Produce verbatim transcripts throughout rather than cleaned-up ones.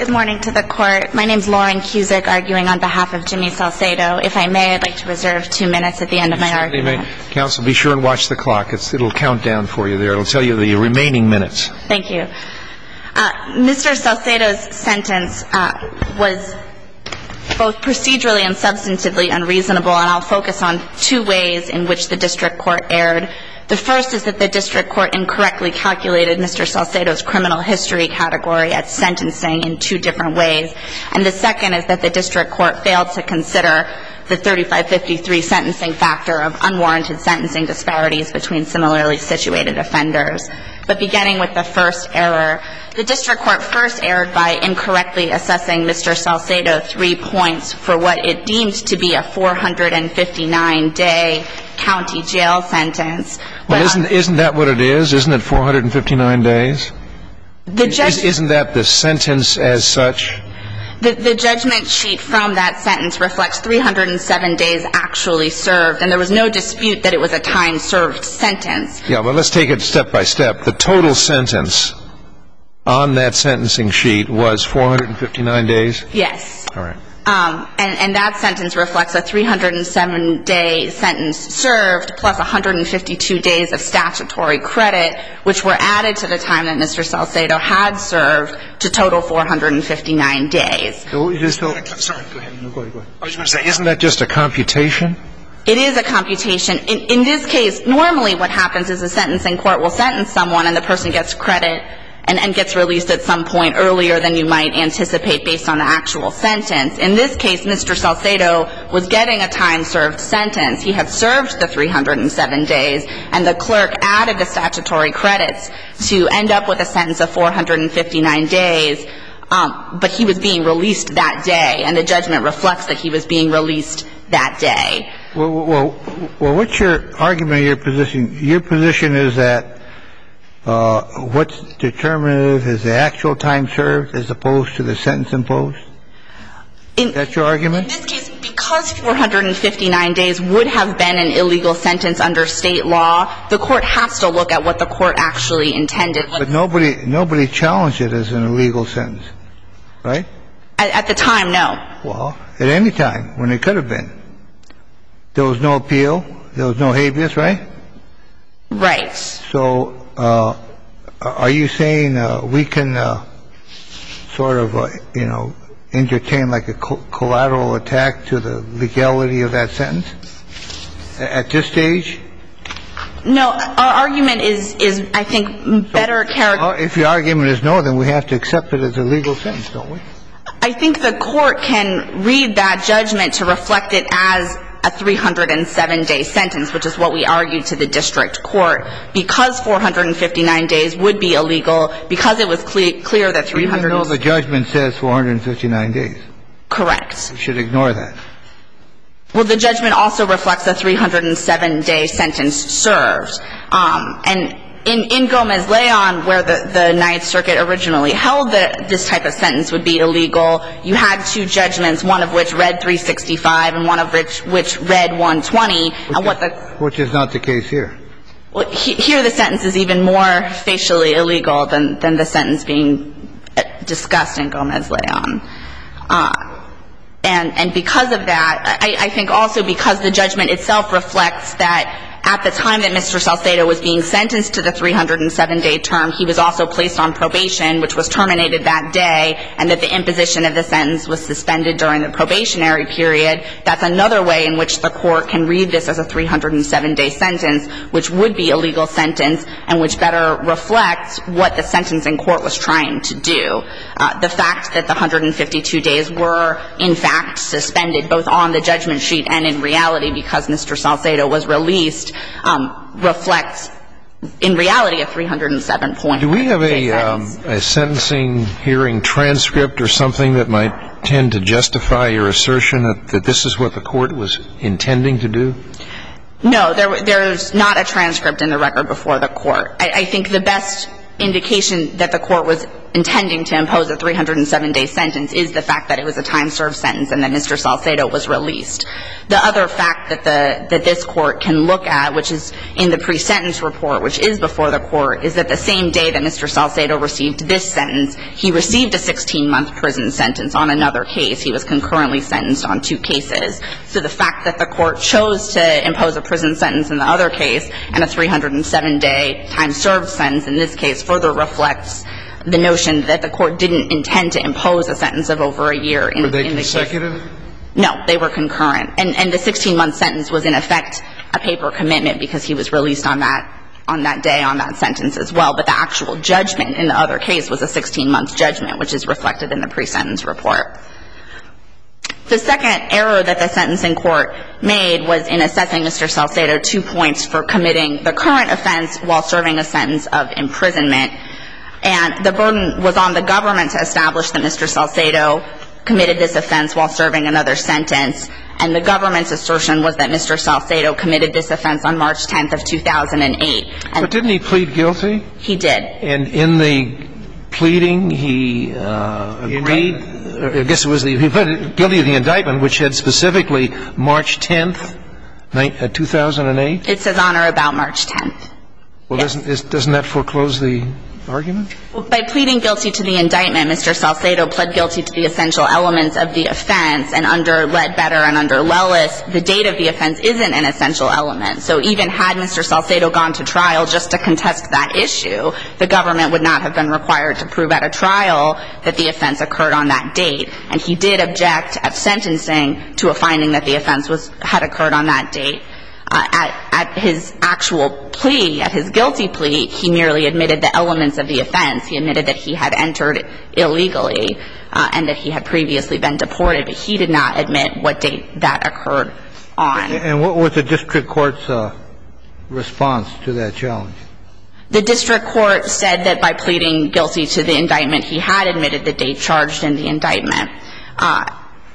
Good morning to the court. My name is Lauren Cusick, arguing on behalf of Jimmy Salcedo. If I may, I'd like to reserve two minutes at the end of my argument. Counsel, be sure and watch the clock. It's, it'll count down for you there. It'll tell you the remaining minutes. Thank you. Uh, Mister Salcedo's sentence uh, was both procedurally and substantively unreasonable, and I'll focus on two ways in which the district court erred. The first is that the district court incorrectly calculated Mister Salcedo's criminal history category at sentencing in two different ways. And the second is that the district court failed to consider the thirty-five fifty-three sentencing factor of unwarranted sentencing disparities between similarly situated offenders. But beginning with the first error, the district court first erred by incorrectly assessing Mister Salcedo three points for what it deemed to be a four hundred fifty-nine day county jail sentence. Well, isn't, isn't that what it is? Isn't it four hundred fifty-nine days? The judge, isn't that the sentence as such? The, the judgment sheet from that sentence reflects three hundred seven days actually served, and there was no dispute that it was a time-served sentence. Yeah, well, let's take it step by step. The total sentence on that sentencing sheet was four hundred fifty-nine days? Yes. All right. Um, and, and that sentence reflects a three hundred seven day sentence served plus one hundred fifty-two days of statutory credit, which were added to the time that Mister Salcedo had served to total four hundred fifty-nine days. So, just, so, sorry, go ahead. No, go ahead, go ahead. I was going to say, isn't that just a computation? It is a computation. In, in this case, normally what happens is a sentencing court will sentence someone and the person gets credit and, and gets released at some point earlier than you might anticipate based on the actual sentence. In this case, Mister Salcedo was getting a time-served sentence. He had served the three hundred seven days, and the clerk added the statutory credits to end up with a sentence of four hundred fifty-nine days, um, but he was being released that day, and the judgment reflects that he was being released that day. Well, well, well what's your argument, your position? Your position is that Uh, what's determinative is the actual time served as opposed to the sentence imposed? In, is that your argument? In this case, because four hundred fifty-nine days would have been an illegal sentence under state law, the court has to look at what the court actually intended. But nobody, nobody challenged it as an illegal sentence, right? At, at the time, no. Well, at any time, when it could have been. There was no appeal. There was no habeas, right? Right. So, Uh, are you saying uh, we can uh, sort of, uh, you know, entertain like a co- collateral attack to the legality of that sentence at this stage? No, our argument is, is I think, better so, character. If your argument is no, then we have to accept it as a legal sentence, don't we? I think the court can read that judgment to reflect it as a three hundred seven day sentence, which is what we argued to the district court. Because four hundred fifty-nine days would be illegal, because it was cle- clear that three hundred... Even though the judgment says four hundred fifty-nine days. Correct. We should ignore that. Well, the judgment also reflects a three hundred seven day sentence served. Um, and in, in Gomez-Leon, where the, the Ninth Circuit originally held that this type of sentence would be illegal, you had two judgments, one of which read three sixty-five and one of which, which read one twenty. Which, and what is, the, which is not the case here. Well, he, here the sentence is even more facially illegal than, than the sentence being discussed in Gomez-Leon. Uh, and, and because of that, I, I think also because the judgment itself reflects that at the time that Mister Salcedo was being sentenced to the three hundred seven day term, he was also placed on probation, which was terminated that day, and that the imposition of the sentence was suspended during the probationary period. That's another way in which the court can read this as a three hundred seven day sentence, which would be a legal sentence and which better reflects what the sentencing court was trying to do. Uh, the fact that the one hundred fifty-two days were, in fact, suspended both on the judgment sheet and in reality because Mister Salcedo was released Um, reflects, in reality, a three hundred seven point. Do we have a, um, a sentencing hearing transcript or something that might tend to justify your assertion that, that this is what the court was intending to do? No, there, there's not a transcript in the record before the court. I, I think the best indication that the court was intending to impose a three hundred seven day sentence is the fact that it was a time-served sentence and that Mister Salcedo was released. The other fact that the that this court can look at, which is in the pre-sentence report, which is before the court, is that the same day that Mister Salcedo received this sentence, he received a sixteen month prison sentence on another case. He was concurrently sentenced on two cases. So the fact that the court chose to impose a prison sentence in the other case and a three hundred seven day time-served sentence in this case further reflects the notion that the court didn't intend to impose a sentence of over a year in, were they in the consecutive? case. No, they were concurrent. And, and the sixteen month sentence was in effect a paper commitment because he was released on that on that day on that sentence as well. But the actual judgment in the other case was a sixteen month judgment, which is reflected in the pre-sentence report. The second error that the sentencing court made was in assessing Mister Salcedo two points for committing the current offense while serving a sentence of imprisonment. And the burden was on the government to establish that Mister Salcedo committed this offense while serving another sentence. And the government's assertion was that Mister Salcedo committed this offense on March tenth of two thousand eight. And but didn't he plead guilty? He did. And in the pleading, he uh, agreed, I guess it was the, he pled guilty of the indictment, which had specifically March tenth, two thousand eight? It says on or about March tenth. Well, yes. doesn't, is, doesn't that foreclose the argument? Well, by pleading guilty to the indictment, Mister Salcedo pled guilty to the essential elements of the offense, and under Ledbetter and under Lellis, the date of the offense isn't an essential element. So even had Mister Salcedo gone to trial just to contest that issue, the government would not have been required to prove at a trial that the offense occurred on that date. And he did object at sentencing to a finding that the offense was had occurred on that date. Uh, at, at his actual plea, at his guilty plea, he merely admitted the elements of the offense. He admitted that he had entered illegally uh, and that he had previously been deported, but he did not admit what date that occurred on. And what was the district court's uh, response to that challenge? The district court said that by pleading guilty to the indictment, he had admitted the date charged in the indictment. Uh,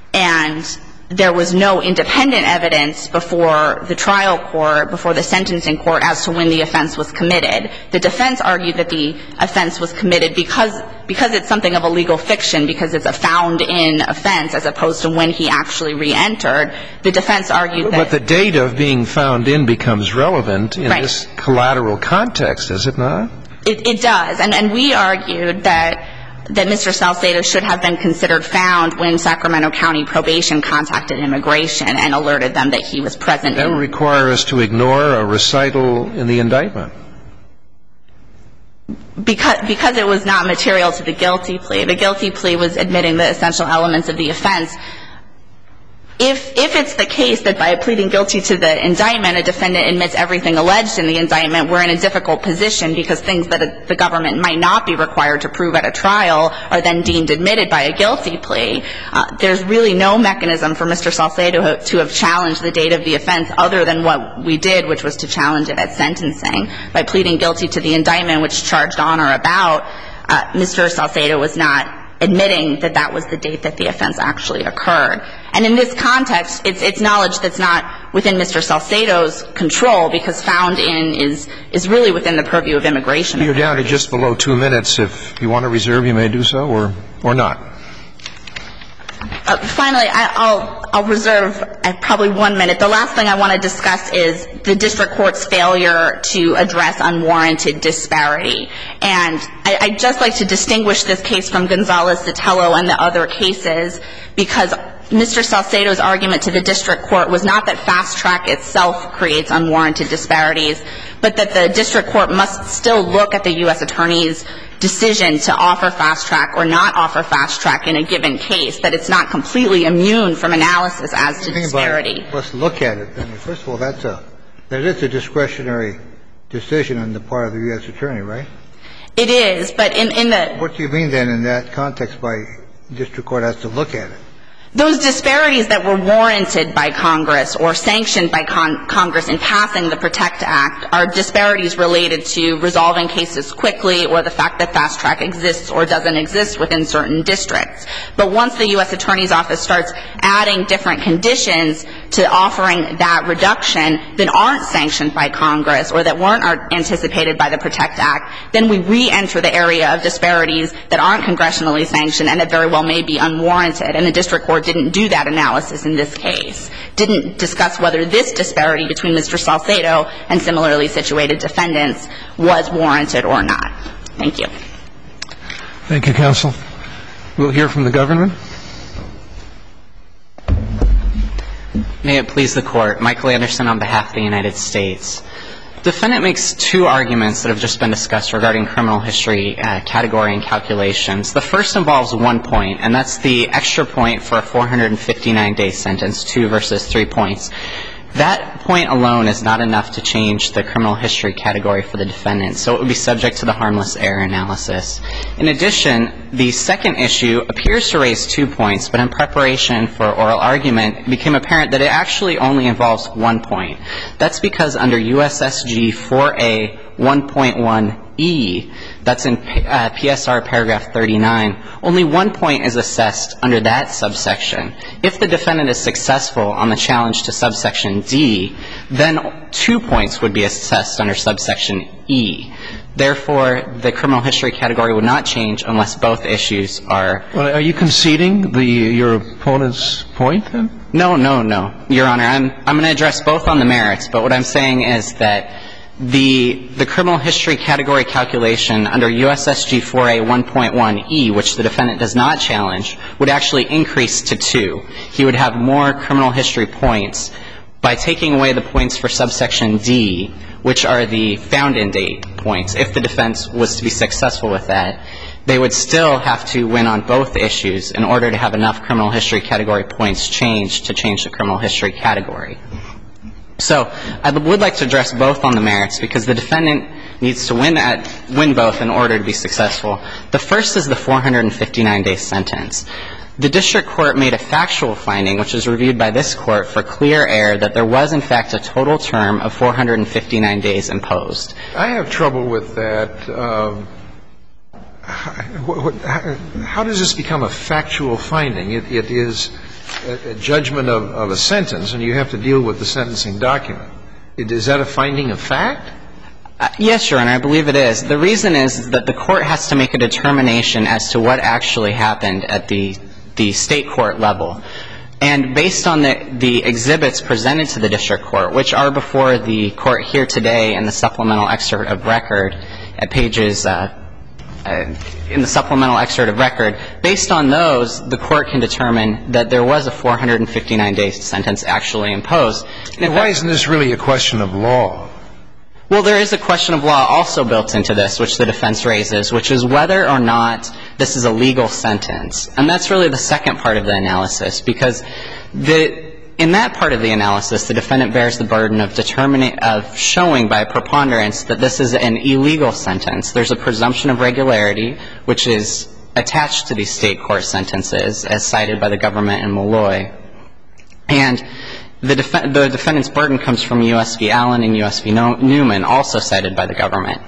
and there was no independent evidence before the trial court, before the sentencing court, as to when the offense was committed. The defense argued that the offense was committed because because it's something of a legal fiction, because it's a found-in offense as opposed to when he actually re-entered. The defense argued that... But the date of being found in becomes relevant in right. this collateral context, does it not? It, it does. And, and we argued that that Mister Salcedo should have been considered found when Sacramento County Probation contacted Immigration and alerted them that he was present. That would require us to ignore a recital in the indictment. Because, because it was not material to the guilty plea. The guilty plea was admitting the essential elements of the offense. If, if it's the case that by pleading guilty to the indictment, a defendant admits everything alleged in the indictment, we're in a difficult position because things that a, the government might not be required to prove at a trial are then deemed admitted by a guilty plea. Uh, there's really no mechanism for Mister Salcedo to have challenged the date of the offense other than what we did, which was to challenge it at sentencing. By pleading guilty to the indictment, which charged on or about, uh, Mister Salcedo was not admitting that that was the date that the offense actually occurred. And in this context, it's, it's knowledge that's not within Mister Salcedo's control because found in is, is really within the purview of Immigration. You're down to just below two minutes. If you want to reserve, you may do so, or, or not. Uh, finally, I, I'll, I'll reserve uh, probably one minute. The last thing I want to discuss is the district court's failure to address unwarranted disparity. And I, I'd just like to distinguish this case from Gonzalez-Sotelo and the other cases because Mister Salcedo's argument to the district court was not that fast track itself creates unwarranted disparities, but that the district court must still look at the U S attorney's decision to offer fast track or not offer fast track in a given case, that it's not completely immune from analysis as to disparity. Let's look at it. I mean, first of all, that's a, that is a discretionary decision on the part of the U S attorney, right? It is, but in, in the... What do you mean then in that context by district court has to look at it? those disparities that were warranted by Congress or sanctioned by con- Congress in passing the PROTECT Act are disparities related to resolving cases quickly or the fact that fast track exists or doesn't exist within certain districts. But once the U S Attorney's Office starts adding different conditions to offering that reduction that aren't sanctioned by Congress or that weren't anticipated by the PROTECT Act, then we re-enter the area of disparities that aren't congressionally sanctioned and that very well may be unwarranted. And the district court didn't do that analysis in this case, didn't discuss whether this disparity between Mister Salcedo and similarly situated defendants was warranted or not. Thank you. Thank you, counsel. We'll hear from the government. May it please the Court. Michael Anderson on behalf of the United States. Defendant makes two arguments that have just been discussed regarding criminal history uh, category and calculations. The first involves one point, and that's the extra point for a four hundred fifty-nine day sentence, two versus three points. That point alone is not enough to change the criminal history category for the defendant, so it would be subject to the harmless error analysis. In addition, the second issue appears to raise two points, but in preparation for oral argument, it became apparent that it actually only involves one point. That's because under U S S G four A one point one E, that's in uh, P S R paragraph thirty-nine, only one point is assessed under that subsection. If the defendant is successful on the challenge to subsection D, then two points would be assessed under subsection E. Therefore, the criminal history category would not change unless both issues are... Well, are you conceding the your opponent's point, then? No, no, no, Your Honor. I'm, I'm going to address both on the merits, but what I'm saying is that The, the criminal history category calculation under U S S G four A one point one E, which the defendant does not challenge, would actually increase to two. He would have more criminal history points by taking away the points for subsection D, which are the found-in date points. If the defense was to be successful with that, they would still have to win on both issues in order to have enough criminal history category points changed to change the criminal history category. So I would like to address both on the merits because the defendant needs to win at, win both in order to be successful. The first is the four hundred fifty-nine day sentence. The district court made a factual finding, which was reviewed by this court for clear error, that there was, in fact, a total term of four hundred fifty-nine days imposed. I have trouble with that. Um, how, how does this become a factual finding? It, it is a judgment of, of a sentence, and you have to deal with the sentencing document. Is that a finding of fact? Uh, yes, Your Honor, I believe it is. The reason is that the court has to make a determination as to what actually happened at the, the state court level. And based on the, the exhibits presented to the district court, which are before the court here today in the supplemental excerpt of record at pages uh, uh, in the supplemental excerpt of record, based on those, the court can determine that there was a four hundred fifty-nine day sentence actually imposed. And why isn't this really a question of law? Well, there is a question of law also built into this, which the defense raises, which is whether or not this is a legal sentence. And that's really the second part of the analysis, because the, in that part of the analysis, the defendant bears the burden of determining, of showing by preponderance that this is an illegal sentence. There's a presumption of regularity, which is attached to these state court sentences, as cited by the government in Molloy. And The, def- the defendant's burden comes from U S v. Allen and U S v. No- Newman, also cited by the government.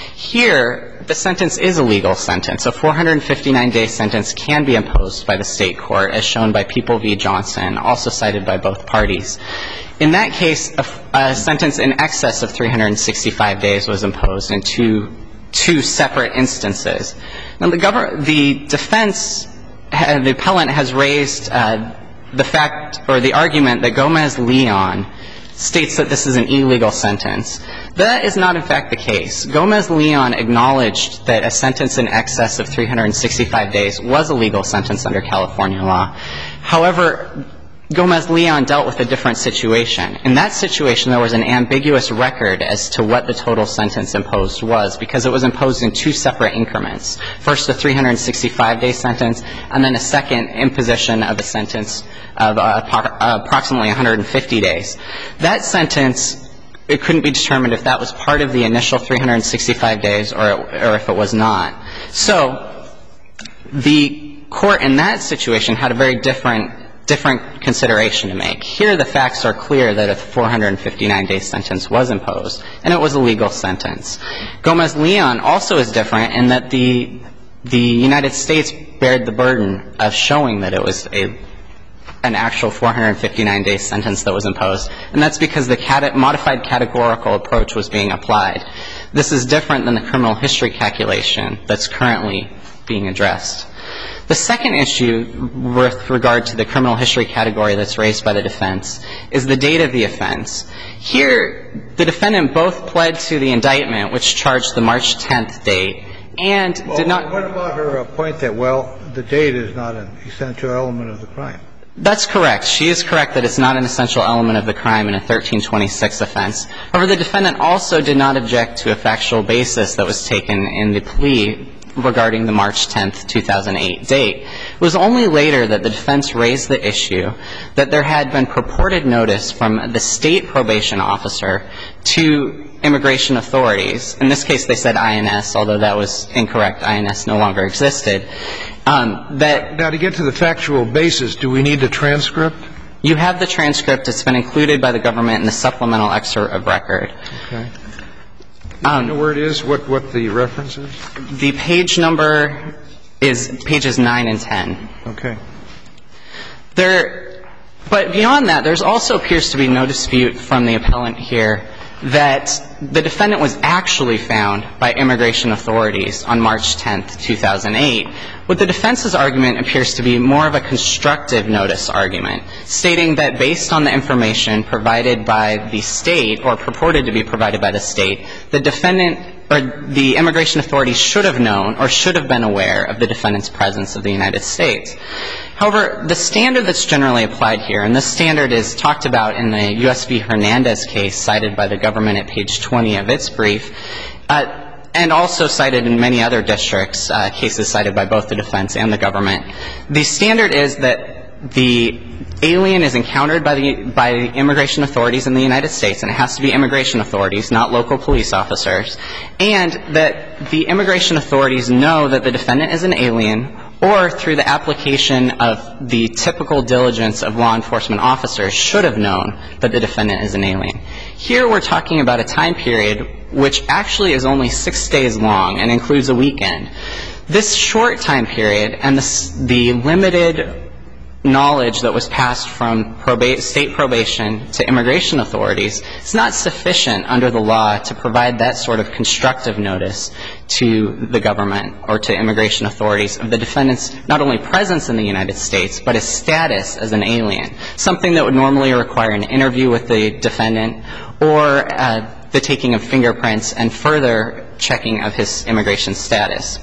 Here, the sentence is a legal sentence. A four hundred fifty-nine day sentence can be imposed by the state court, as shown by People v. Johnson, also cited by both parties. In that case, a, a sentence in excess of three hundred sixty-five days was imposed in two, two separate instances. Now, the, gov- the defense, uh, the appellant has raised uh, the fact or the argument that Gomez-Leon states that this is an illegal sentence. That is not, in fact, the case. Gomez-Leon acknowledged that a sentence in excess of three hundred sixty-five days was a legal sentence under California law. However, Gomez-Leon dealt with a different situation. In that situation, there was an ambiguous record as to what the total sentence imposed was, because it was imposed in two separate increments. First, a three hundred sixty-five day sentence, and then a second imposition of a sentence of uh, approximately one hundred fifty days. That sentence, it couldn't be determined if that was part of the initial three hundred sixty-five days or, or if it was not. So the court in that situation had a very different different consideration to make. Here the facts are clear that a four hundred fifty-nine day sentence was imposed, and it was a legal sentence. Gomez-Leon also is different in that the the United States bared the burden of showing that it was a an actual four hundred fifty-nine day sentence that was imposed, and that's because the cate- modified categorical approach was being applied. This is different than the criminal history calculation that's currently being addressed. The second issue with regard to the criminal history category that's raised by the defense is the date of the offense. Here, the defendant both pled to the indictment, which charged the March tenth date, and well, did not... What about her point that, well, the date is not an essential element of the crime? That's correct. She is correct that it's not an essential element of the crime in a thirteen twenty-six offense. However, the defendant also did not object to a factual basis that was taken in the plea regarding the March tenth, two thousand eight date. It was only later that the defense raised the issue that there had been purported notice from the state probation officer to immigration authorities. In this case, they said I N S, although that was incorrect. I N S no longer existed. Um, that now, to get to the factual basis, do we need the transcript? You have the transcript. It's been included by the government in the supplemental excerpt of record. Okay. Do you know where it is, what, what the reference is? The page number is pages nine and ten. Okay. There, but beyond that, there's also appears to be no dispute from the appellant here that the defendant was actually found by immigration authorities on March tenth, two thousand eight. What the defense's argument appears to be more of a constructive notice argument, stating that based on the information provided by the state or purported to be provided by the state, the defendant or the immigration authorities should have known or should have been aware of the defendant's presence of the United States. However, the standard that's generally applied here, and this standard is talked about in the U S v. Hernandez case cited by the government at page twenty of its brief, uh, and also cited in many other districts, uh, cases cited by both the defense and the government. The standard is that the alien is encountered by the by immigration authorities in the United States, and it has to be immigration authorities, not local police officers, and that the immigration authorities know that the defendant is an alien, or through the application of the typical diligence of law enforcement officers should have known that the defendant is an alien. Here we're talking about a time period which actually is only six days long and includes a weekend. This short time period and the, the limited knowledge that was passed from proba- state probation to immigration authorities is not sufficient under the law to provide that sort of constructive notice to the government or to immigration authorities of the defendant's not only presence in the United States, but his status as an alien, something that would normally require an interview with the defendant or uh, the taking of fingerprints and further checking of his immigration status.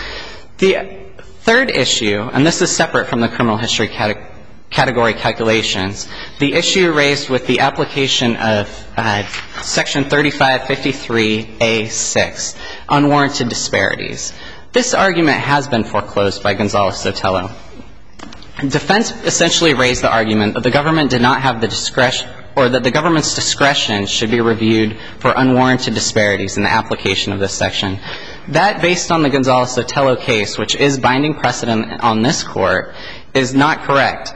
The third issue, and this is separate from the criminal history cate- category calculations, the issue raised with the application of uh, Section thirty-five fifty-three A six, unwarranted disparities. This argument has been foreclosed by Gonzales-Sotelo. Defense essentially raised the argument that the government did not have the discretion, or that the government's discretion should be reviewed for unwarranted disparities in the application of this section. That, based on the Gonzales-Sotelo case, which is binding precedent on this court, is not correct.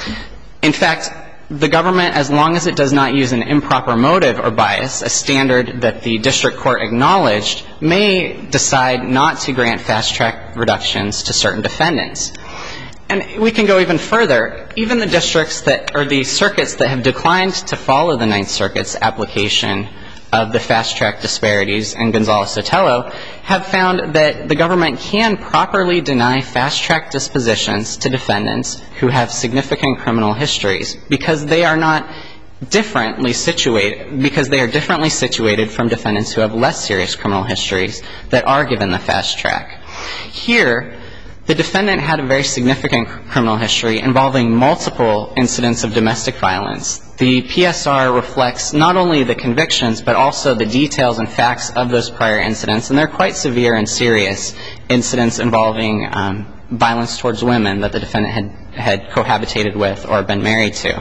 In fact, the government, as long as it does not use an improper motive or bias, a standard that the district court acknowledged, may decide not to grant fast-track reductions to certain defendants. And we can go even further. Even the districts that, or the circuits that have declined to follow the Ninth Circuit's application of the fast-track disparities in Gonzales-Sotelo have found that the government can properly deny fast-track dispositions to defendants who have significant criminal histories because they are not differently situated, because they are differently situated from defendants who have less serious criminal histories that are given the fast track. Here, the defendant had a very significant criminal history involving multiple incidents of domestic violence. The P S R reflects not only the convictions, but also the details and facts of those prior incidents, and they're quite severe and serious incidents involving um, violence towards women that the defendant had, had cohabitated with or been married to.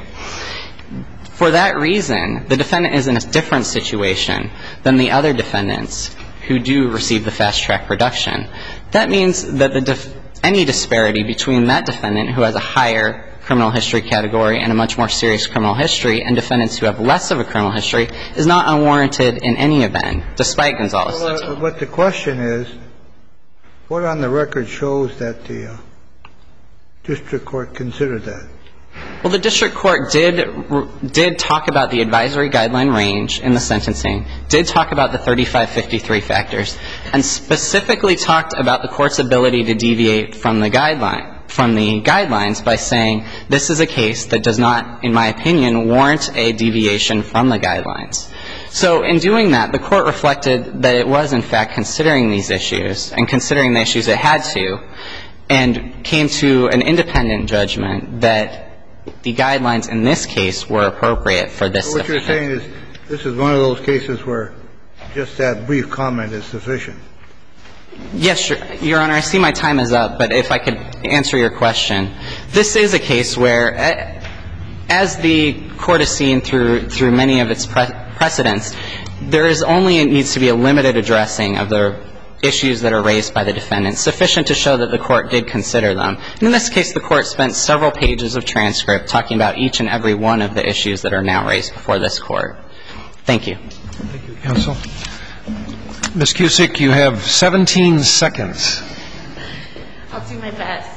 For that reason, the defendant is in a different situation than the other defendants who do receive the fast-track reduction. That means that the def- any disparity between that defendant who has a higher criminal history category and a much more serious criminal history, and defendants who have less of a criminal history is not unwarranted in any event, despite Gonzales. Well, but the question is, what on the record shows that the uh, district court considered that? Well, the district court did did talk about the advisory guideline range in the sentencing, did talk about the thirty-five fifty-three factors, and specifically talked about the court's ability to deviate from the guideline from the guidelines by saying this is a case that does not, in my opinion, warrant a deviation from the guidelines. So in doing that, the court reflected that it was, in fact, considering these issues and considering the issues it had to, and came to an independent judgment that the guidelines in this case were appropriate for this So what defendant. you're saying is this is one of those cases where just that brief comment is sufficient. Yes, Your, Your Honor, I see my time is up, but if I could answer your question. This is a case where, as the court has seen through through many of its pre- precedents, there is only it needs to be a limited addressing of the issues that are raised by the defendant, sufficient to show that the court did consider them. In this case, the court spent several pages of transcript talking about each and every one of the issues that are now raised before this court. Thank you. Thank you, counsel. Miz Cusick, you have seventeen seconds. I'll do my best.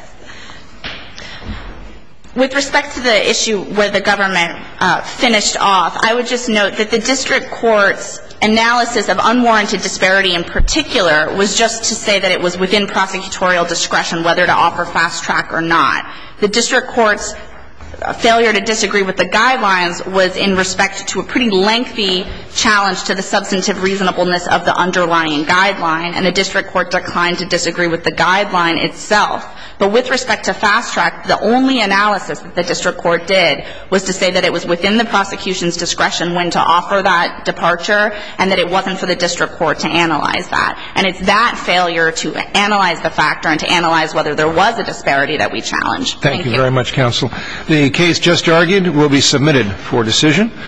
With respect to the issue where the government uh, finished off, I would just note that the district court's analysis of unwarranted disparity in particular was just to say that it was within prosecutorial discretion whether to offer fast track or not. The district court's failure to disagree with the guidelines was in respect to a pretty lengthy challenge to the substantive reasonableness of the underlying guideline, and the district court declined to disagree with the guideline itself. But with respect to fast track, the only analysis that the district court did was to say that it was within the prosecution's discretion when to offer that departure, and that it wasn't for the district court to analyze that. And it's that failure to analyze the factor and to analyze whether there was a disparity that we challenged. Thank, Thank you, you very much, counsel. The case just argued will be submitted for decision.